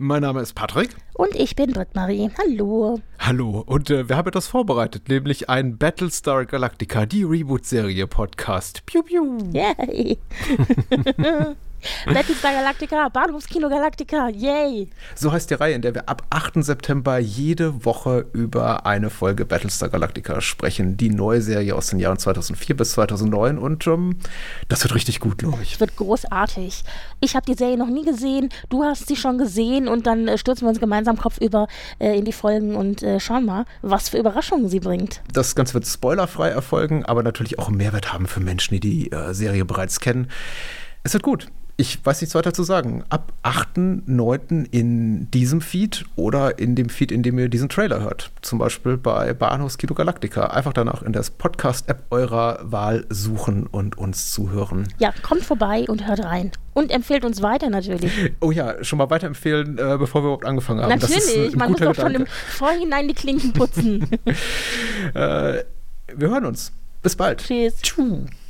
Mein Name ist Patrick. Und ich bin Britt-Marie. Hallo. Hallo. Und wir haben etwas vorbereitet, nämlich ein Battlestar Galactica, die Reboot-Serie Podcast. Piu, piu. Yay. Battlestar Galactica, Bahnhofskino Galactica, yay! So heißt die Reihe, in der wir ab 8. September jede Woche über eine Folge Battlestar Galactica sprechen. Die neue Serie aus den Jahren 2004 bis 2009 und das wird richtig gut, glaube ich. Es wird großartig. Ich habe die Serie noch nie gesehen, du hast sie schon gesehen und dann stürzen wir uns gemeinsam kopfüber in die Folgen und schauen mal, was für Überraschungen sie bringt. Das Ganze wird spoilerfrei erfolgen, aber natürlich auch einen Mehrwert haben für Menschen, die Serie bereits kennen. Es wird gut. Ich weiß nichts weiter zu sagen. Ab 8.9. in diesem Feed oder in dem Feed, in dem ihr diesen Trailer hört. Zum Beispiel bei Bahnhofskino Galactica. Einfach danach in der Podcast-App eurer Wahl suchen und uns zuhören. Ja, kommt vorbei und hört rein. Und empfehlt uns weiter natürlich. Oh ja, schon mal weiterempfehlen, bevor wir überhaupt angefangen haben. Natürlich, man muss doch schon im Vorhinein die Klinken putzen. Wir hören uns. Bis bald. Tschüss. Tschüss.